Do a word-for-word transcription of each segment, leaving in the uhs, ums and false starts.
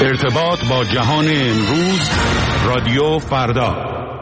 ارتباط با جهان امروز، رادیو فردا.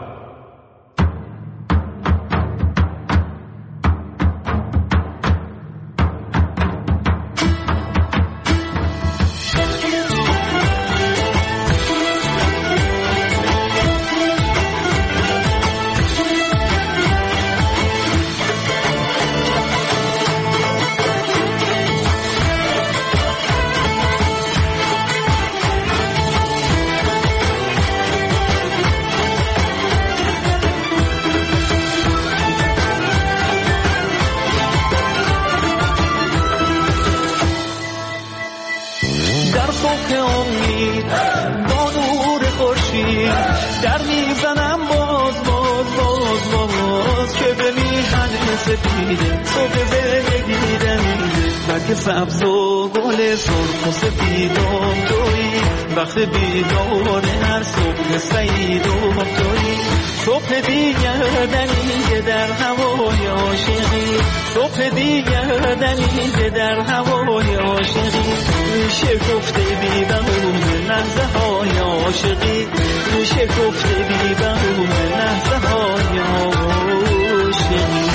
سبز و گل سرخ و سفیدم تویی، وقت بیدار هر صبح سعید و تویی، صبح دیگر دنیده در هوای عاشقی، صبح دیگر دنیده در هوای عاشقی، میشه گفته بی بهونه لحظه های عاشقی، میشه گفته بی بهونه لحظه های عاشقی.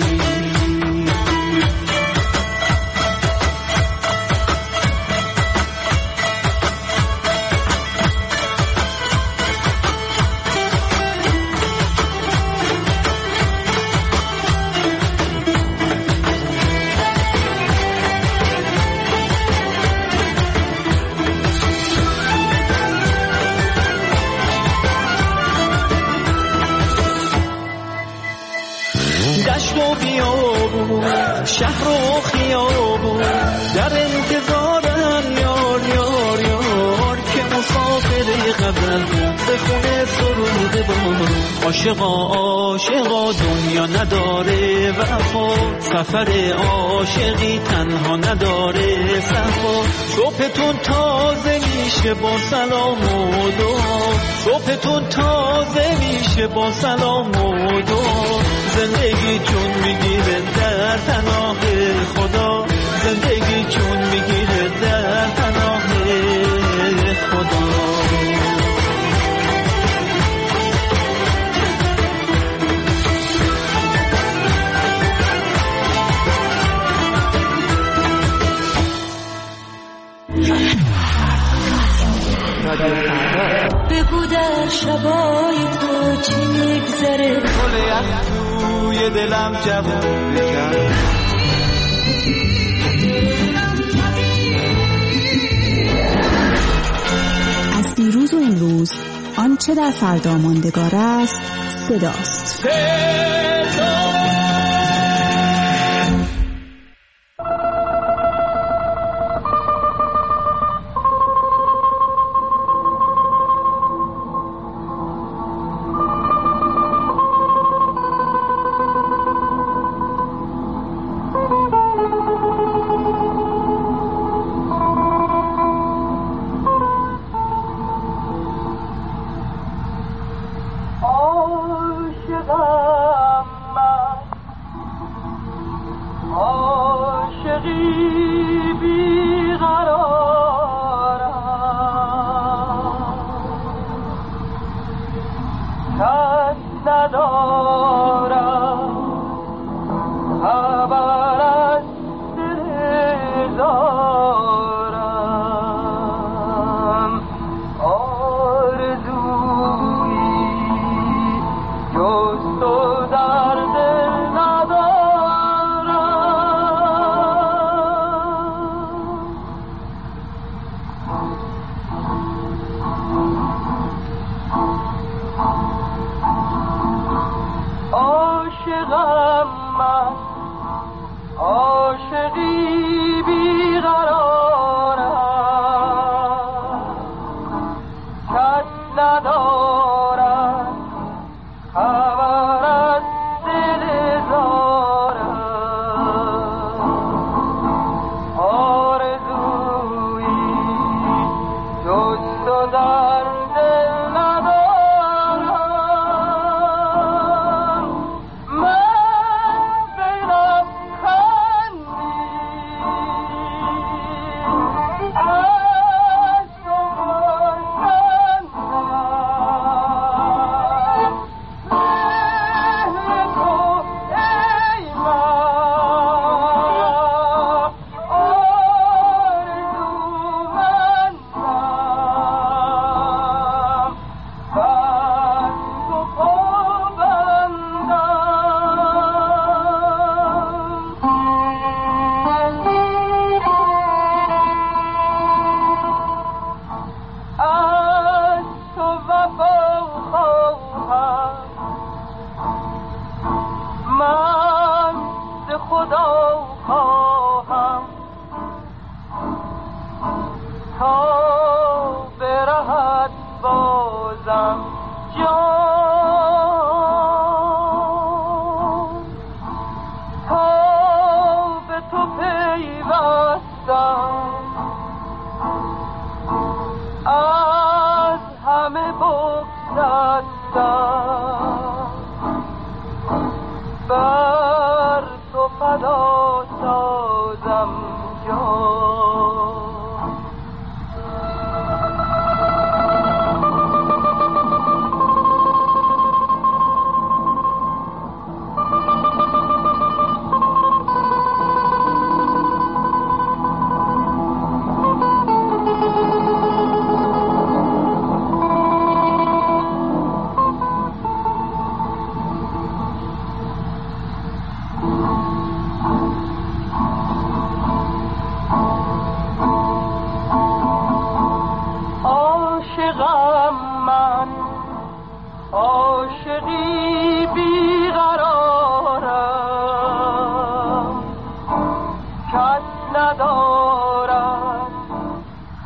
شهر و خیابون در انتظارم یار یار یار که مسافر غزل به خونه سرود بارون. عاشقا عاشقا دنیا نداره وفا، سفر عاشقی تنها نداره صفا، صبحتون تازه میشه با سلام و دعا، صبحتون تازه میشه با سلام و دعا، زندگی چون میگیره در پناه خدا، زندگی چون میگیره در پناه خدا. بگو در شبای تو چی میگذره، گل یخ توی دلم جوون بکن. از دیروز و امروز آنچه در فردا ماندگار است صداست. صدا عاشقم من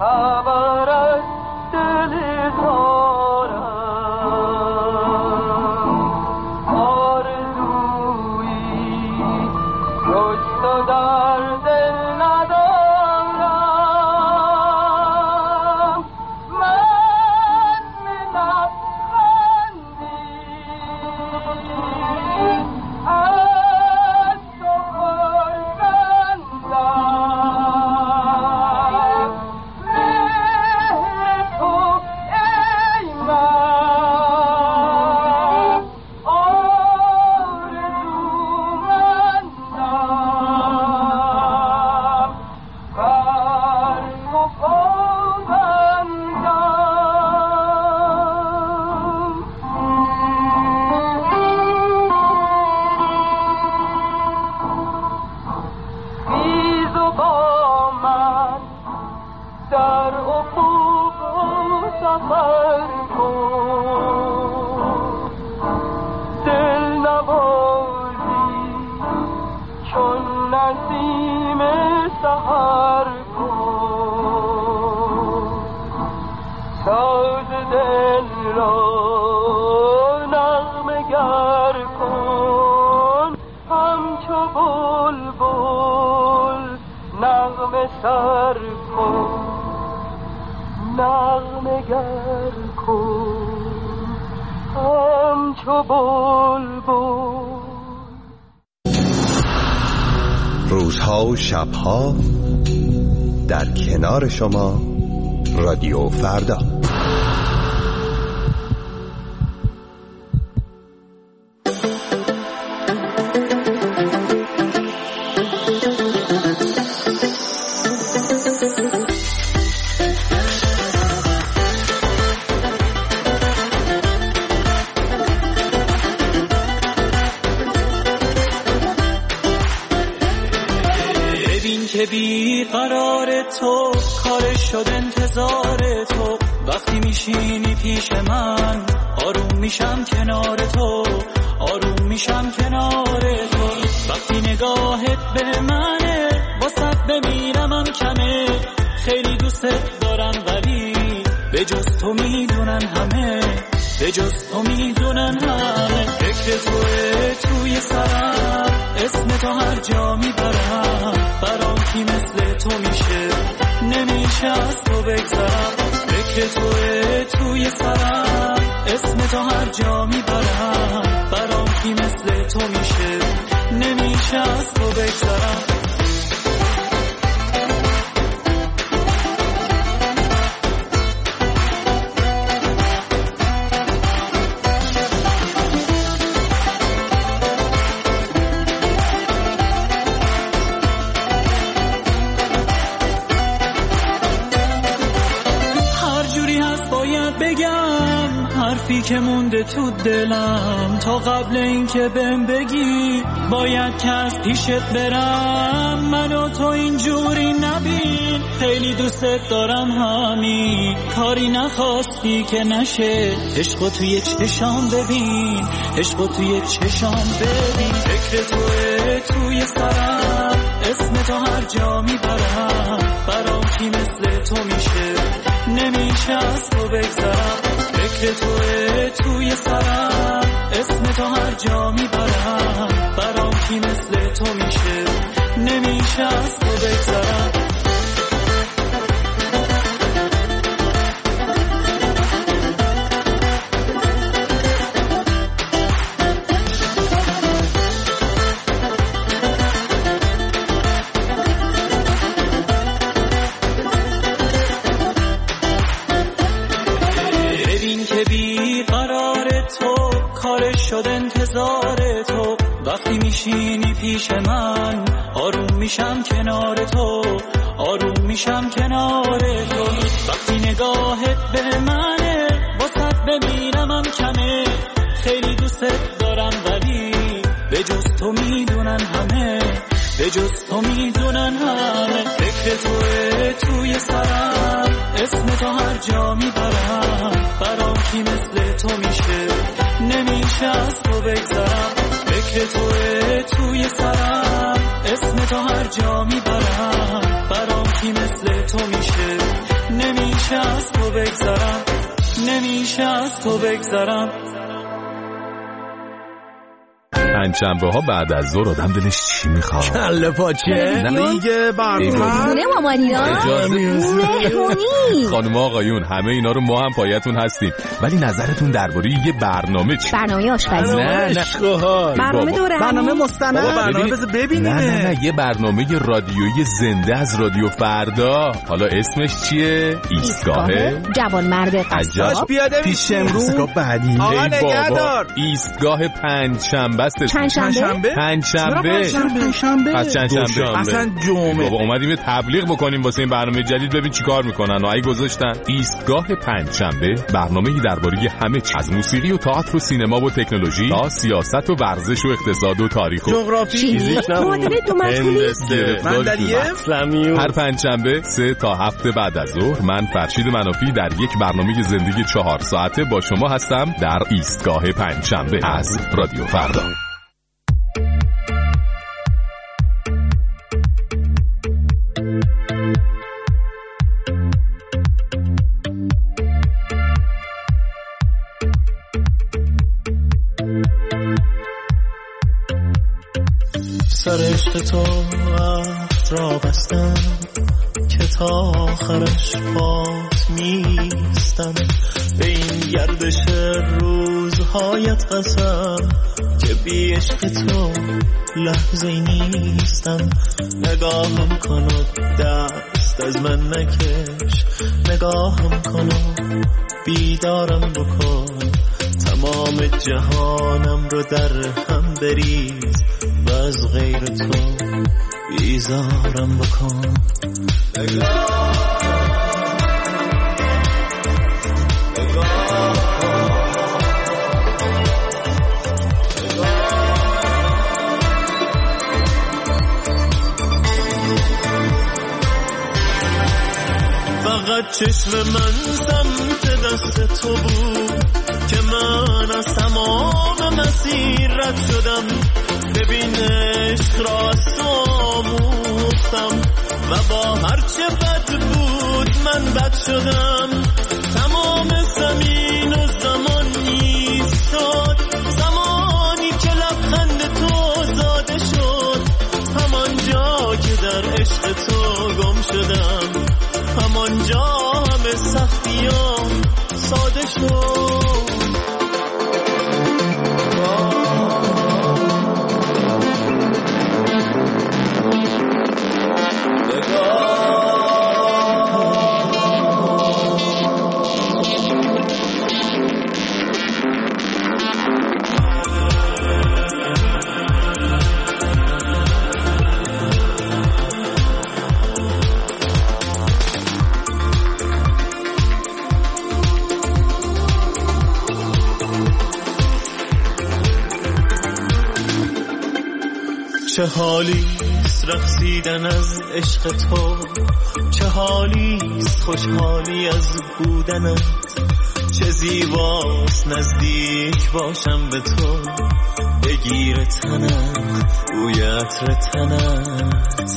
خبر از دل دارم آرزویی جز تو در دل ندارم من لبخندی از تو خرسندم مهر تو ای من آرزومندم بر تو پابندم خیز و با من در افق سفر کن دل نوازی چون نسیم سحر کن ساز دل را نغمه گر کن همچو بلبل نغمه سر کن نغمه گر کن همچو بلبل. روزها و شبها در کنار شما رادیو فردا. که بی قرار تو کار شد انتظار تو وقتی میشینی پیش من آروم میشم کنار تو آروم میشم کنار تو وقتی نگاهت به منه واسه بمیرمم کمه خیلی دوست دارم ولی به جز تو میدونن همه به جز تو میدونن همه فکر توه توی سرم اسم تو هر جا میبرم برام کی مثل تو میشه نمیشه از تو بگذرم فکر توه توی سرم اسم تو هر جا میبرم برام کی مثل تو میشه نمیشه از تو بگذرم حرفی که مونده تو دلم تا قبل این که بهم بگی باید که از پیشت برم منو تو اینجوری نبین خیلی دوستت دارم همین کاری نخواستی که نشه عشقو توی چشام ببین عشقو توی چشام ببین فکر توه توی سرم اسم تو هر جا میبرم برام کی مثل تو میشه نمیشه از تو بگذرم فکر توه توی سرم اسم تو هر جا میبرم برام کی مثل تو میشه نمیشه از تو بگذرم شد انتظار تو وقتی میشینی پیش من آروم میشم کنار تو آروم میشم کنار تو وقتی نگاهت به منه واسه بمیرمم کمه خیلی دوستت دارم ولی به جز تو میدونن همه به جز تو میدونن همه فکر توه توی سرم اسم تو هر جا میبرم برام کی مثل تو میشه نمیشه از تو بگذرم فکر توه توی سرم اسم تو هر جا میبرم برام کی مثل تو میشه تو بگذرم، نمیشه از تو بگذرم. پنجشنبه ها بعد از ظهر آدم دلش چی میخواد؟ کله پاچه دیگه برنامه خونه مامانینا مهمونی. خانم آقایون همه اینا رو ما هم پایتون هستیم، ولی نظرتون درباره یه برنامه چی؟ برنامه آشپزی. نه نه برنامه دوره، برنامه مستند، برنامه بذار ببینیم. نه نه نه یه برنامه رادیویی زنده از رادیو فردا. حالا اسمش چیه؟ ایستگاه جوان مرد قصاب. پیاده پیش امروز بعدی. آقا نگهدار. ایستگاه پنجشنبه است. پنجشنبه؟ پنجشنبه. پنجشنبه. پس چندشنبه؟ اصلا جمعه. بابا اومدیم یه تبلیغ بکنیم واسه این برنامه جدید، ببین چیکار میکنن. آی گذاشتن ایستگاه پنجشنبه، برنامه‌ای درباره همه چیز، از موسیقی و تئاتر و سینما و تکنولوژی تا سیاست و ورزش و اقتصاد و تاریخ و جغرافی، معادله دو مشغولی. مندلیه. هر پنجشنبه سه تا هفت بعد از ظهر من فرشید منافی در یک برنامه زندگی چهار ساعته با شما هستم در ایستگاه پنجشنبه از رادیو فردا. سر عشق تو عهد را بستم که تا آخرش پات میستم، به این گردش روزهایت قسم که بی عشق تو لحظه نیستم. نگاهم کن و دست از من نکش، نگاهم کن و بیدارم بکن، تمام جهانم رو در هم بریز و از غیر تو بیزارم بکن. فقط چشم من سمت دست تو بود که من از تمام مسیر رد شدم. ببین عشق را از تو آموختم و با هرچه بد بود من بد شدم. تمام زمین و زمان ایستاد، زمانی که لبخند تو زاده شد، همان جا که در عشق تو گم شدم، همان جا همه سختیام ساده شد. چه حالیست رقصیدن از عشق تو، چه حالیست خوشحالی از بودنت، چه زیباست نزدیک باشم به تو، بگیر تنم بوی عطر تنت.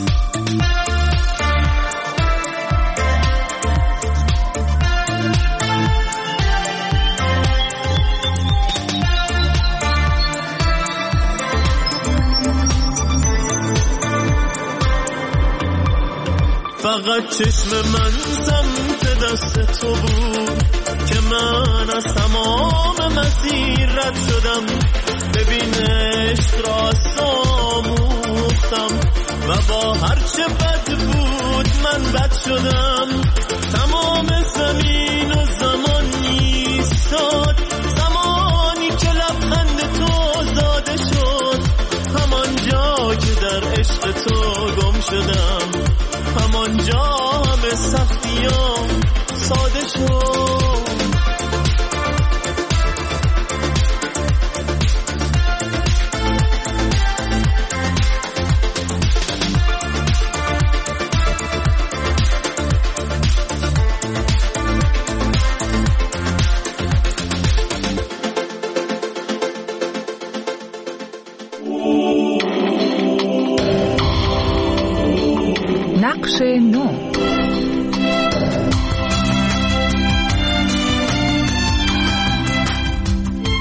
فقط چشم من سمت دست تو بود که من از تمام مسیر رد شدم. ببین عشق را از تو آموختم و با هرچه بد بود من بد شدم. تمام زمین و زمان ایستاد، زمانی که لبخند تو زاده شد، همان جا که در عشق تو گم شدم، همان جا همه سختیام ساده شد.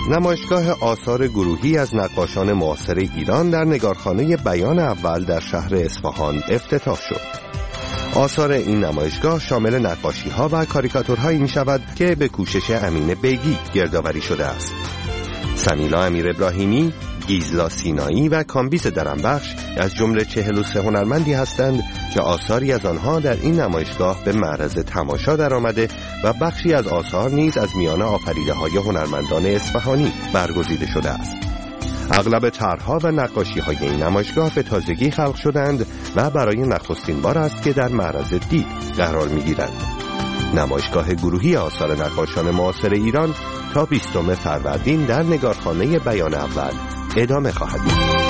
نمایشگاه آثار گروهی از نقاشان معاصر ایران در نگارخانه بیان اول در شهر اصفهان افتتاح شد. آثار این نمایشگاه شامل نقاشی‌ها و کاریکاتورهایی می‌شود که به کوشش امین بیگی گردآوری شده است. سمیلا امیر ابراهیمی، گیزلا سینایی و کامبیز درنبخش از جمله چهل و سه هنرمندی هستند که آثاری از آنها در این نمایشگاه به معرض تماشا درآمده و بخشی از آثار نیز از میان آفریده‌های هنرمندان اصفهانی برگزیده شده است. اغلب طرح‌ها و نقاشی‌های این نمایشگاه به تازگی خلق شدند و برای نخستین بار است که در معرض دید قرار می‌گیرند. نمایشگاه گروهی آثار نقاشان معاصر ایران تا بیستم فروردین در نگارخانه بیان اول ادامه خواهد داشت.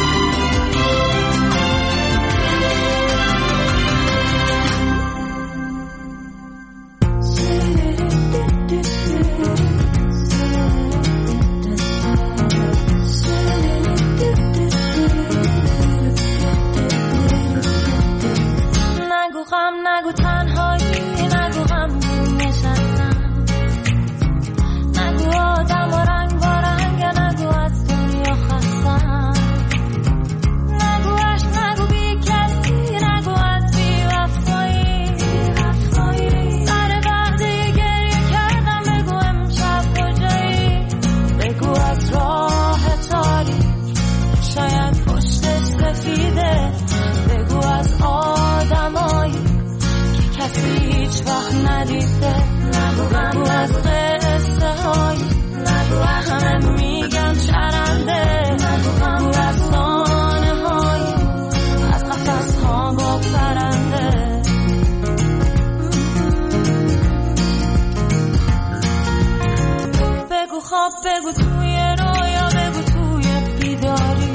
بگو توی رویا، بگو توی بیداری،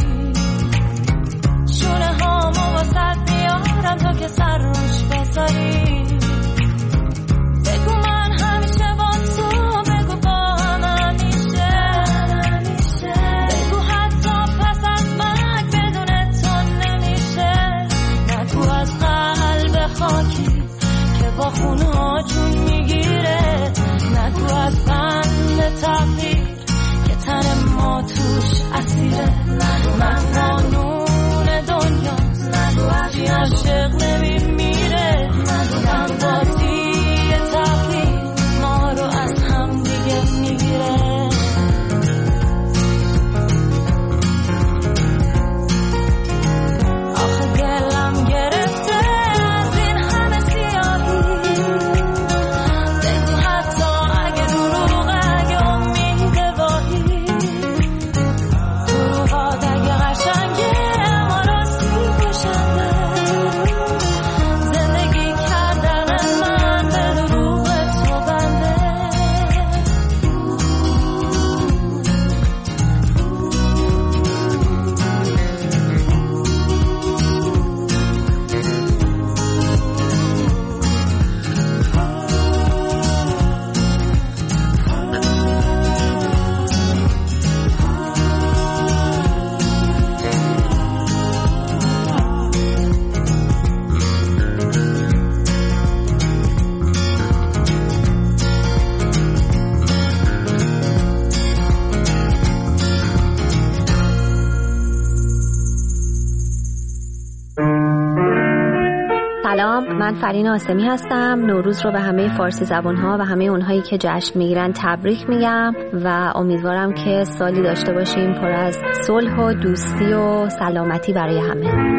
شونه هامو واسد میارم تا که سر روش بذاری. بگو من همیشه با تو، بگو با هم همیشه، بگو حتی پس از مرگ بدون تو نمیشه. نگو از قلب خاکی که با خونها جون میگیره، نگو از بند تقدیر که تن ما توش اسیره. من قانون دنیا هرچی عاشق نمیمیره، من بازی تقدیر ما رو از هم دیگه میگیره. آخه دلم گرفته از این همه سیاهی، بگو حتی اگه دروغ، اگه امید واهی، دروغات اگه قشنگه اما راستی کشنده. زندگی کردن من به دروغ تو بنده. سلام، من فرین آسمی هستم. نوروز رو به همه فارسی زبان‌ها و همه اونهایی که جشن میگیرن تبریک میگم و امیدوارم که سالی داشته باشیم پر از صلح و دوستی و سلامتی برای همه.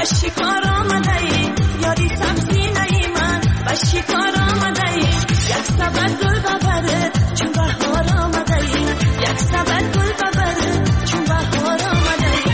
شکار آمده‌ای یاری سبزی نهی من و شکار آمده‌ای یک سبد گل ببره چون بهار آمده‌ای یک سبد گل ببره چون بهار آمده‌ای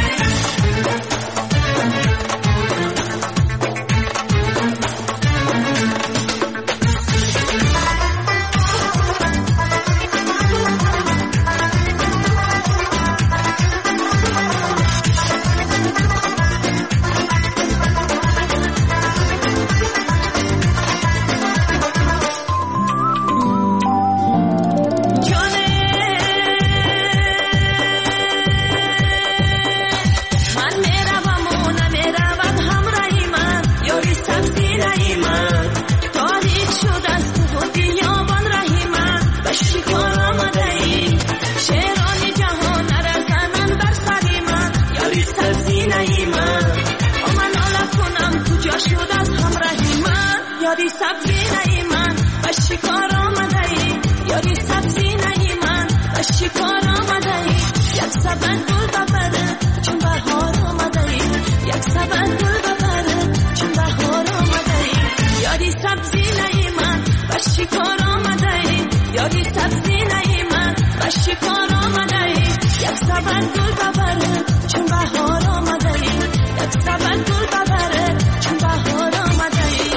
یاری سبزی نهی من و شکار آمده‌ای یاری سبزی نهی من و شکار آمده‌ای یک سبد گل ببره چون بهار آمده‌ای یک سبد گل ببره چون بهار آمده‌ای یاری سبزی نهی من و شکار آمده‌ای یاری سبزی نهی من و شکار آمده‌ای یک سبد گل ببره چون بهار آمده‌ای یک سبد گل ببره چون بهار آمده‌ای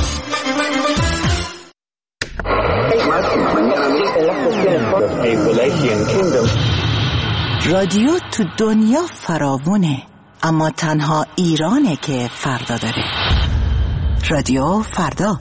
رادیو تو دنیا فراوونه، اما تنها ایرانه که فردا داره. رادیو فردا.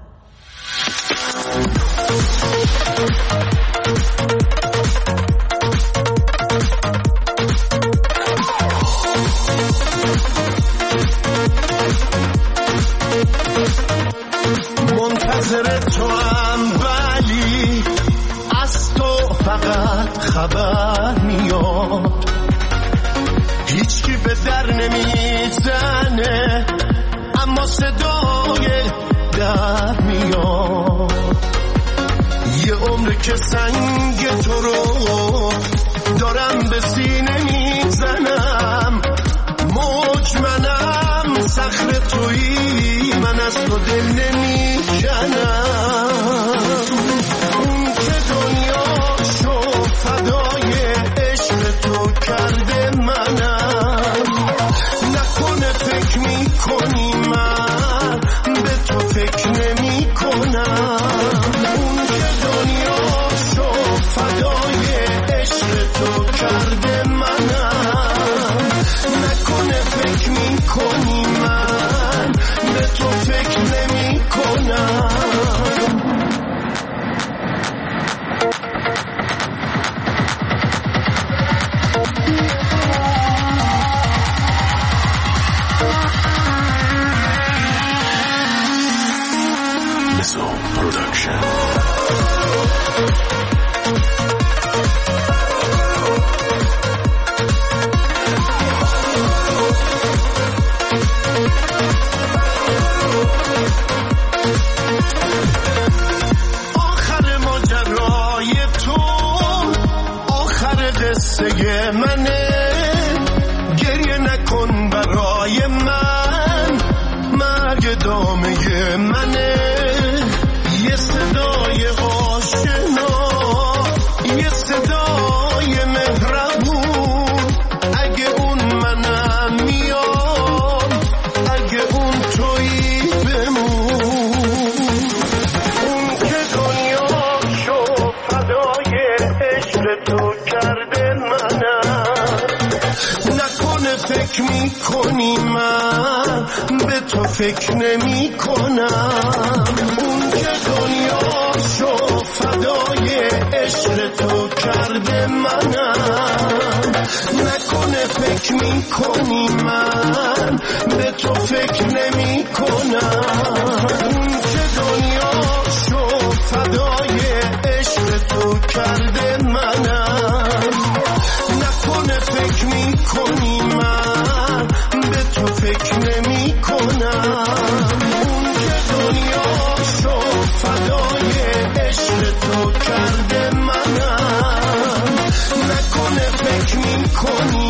منتظر تو هم ولی از تو فقط خبر میاد، هیچکی به در نمیزنه اما صدای در میاد. یه عمر که سنگ تو رو دارم به سینه میزنم، موج منم صخر تویی من از تو دل نمیکنم. اون که دنیا شو فدای عشق تو کرده منم، نکنه فکر میکنی من به تو فکر نمی کنم. اون که دنیا شو فدای عشق تو کرده منم، نکنه فکر میکنی من به تو فکر نمی کنم. آخر ماجرای تو آخر قصه منه، گریه نکن برای من مرگ دامه منه. یه صدای آشنا یه صدای مهربون، اگه اون منم میام اگه اون تویی بمون. اون که دنیا شو فدای عشق تو کرده منم، نکنه فکر میکنی من به تو فکر نمی کنم. اون که دنیا شو فدای عشق تو کرده منم، نکنه فکر میکنی من به تو فکر نمی کنم. اون که دنیا شو فدای عشق تو کرده منم، نکنه فکر میکنی من به تو فکر نمی کنم. اون که دنیا شو فدای عشق تو کرده منم، نکنه فکر میکنی